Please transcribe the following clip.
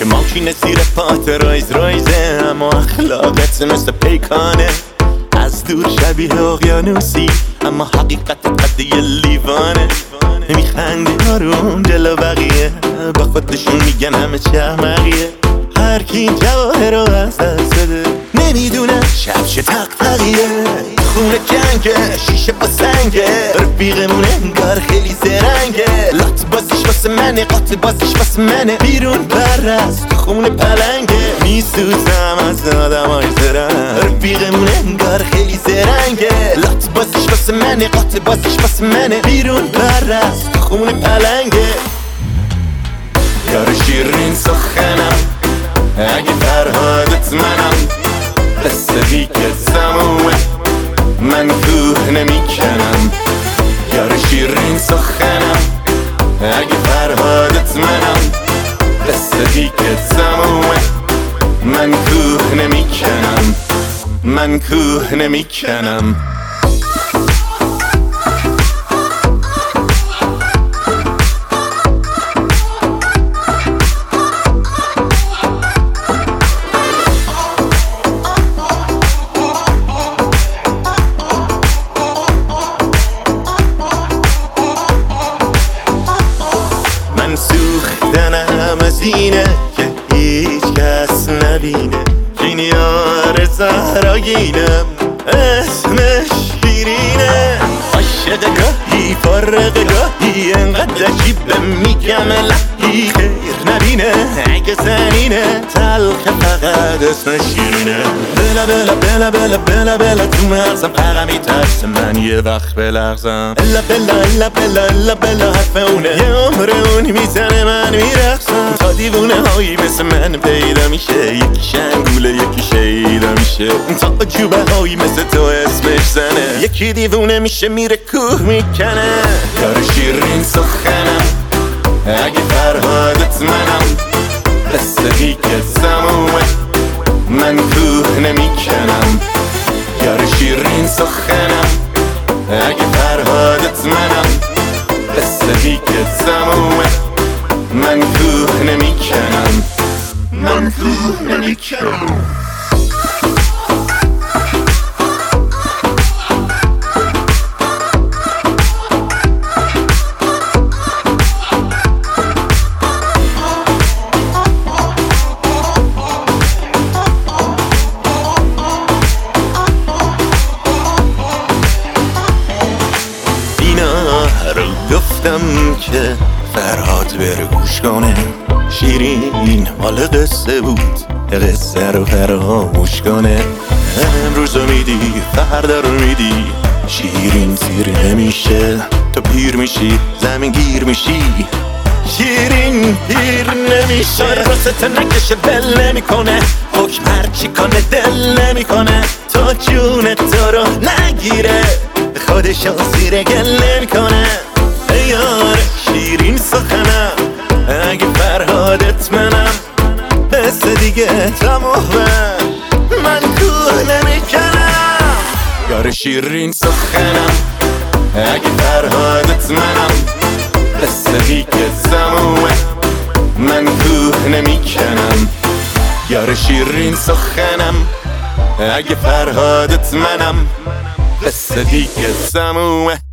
که ماشین زیر پات رایزه، اما اخلاقت مثل پیکانه. از دور شبیه اقیانوسی، اما حقیقت قد یه لیوانه. میخندی آروم جلو بقیه، با خودشون میگن همه چه احمقیه. هر کی این جواهر رو از دست بده نمیدونه شب چه تقیه. خونه جنگه، شیشه با سنگه، رفیقمون انگار خیلی زرنگه. لات بازیش واسه منه، قاط بازیش واسه منه. بیرون پرست تو خونه پلنگه، میسوزم از آدمای زرنگ. رفیقمون انگار خیلی زرنگه. لات بازیش واسه منه، قاط بازیش واسه منه. بیرون پرست تو خونه پلنگه. یار شیرین سخنم، اگه فرهادت منم، قصه بیکت تمومه، من کوه نمیکنم. یار شیرین سخنم، اگه فرهادت منم، قصه بیکت تمومه، من کوه نمیکنم، من کوه نمیکنم. من سوختنم از اینه که هیچ کس نبینه. این یار زهراگینم، اسمش شیرینه. عاشق گاهی فارغ گاهی، انقدر عجیبه میگم الهی. خیر نبینه اگه زنینه، تلخ فقط اسمش شیرینه. بلا بلا بلا بلا بلا بلا تو مغزم فقط میترسه من یه وقت بلغزم. الا بلا الا بلا الا بلا حرف اونه، یه عمر اون میزنه من میرقصم. تا دیوونه هایی مثل من پیدا میشه، یکی شنگوله یکی شیدا میشه. تا عجوبه هایی مثل تو اسمش زنه، یکی دیوونه میشه میره کوه میکنه. یار شیرین سخنم، اگه فرهادت منم، قصه بیکت تمومه، من کوه نمیکنم. یار شیرین سخنم، اگه فرهادت منم، قصه بیکت تمومه، من کوه نمیکنم، من کوه نمیکنم. رو گفتم که فرهاد بره گوش کنه. شیرین مال قصه بود، قصه رو فراموش کنه. امروز رو میدی فردا رو میدی، شیرین سیر نمیشه. تو پیر میشی زمین گیر میشی، شیرین پیر نمیشه. راست نکشه بل نمیکنه، حکم هرچی کنه دل نمیکنه. تا جون تو رو نگیره، خودشو زیر گل نمیکنه. یار شیرین سخنم، اگه فرهادت منم، بس دیگه تمومه، من کوه نمیکنم. یار شیرین سخنم، اگه فرهادت منم، بس دیگه تمومه، من کوه نمیکنم. یار شیرین سخنم، اگه فرهادت منم، قصه دیگه تمومه.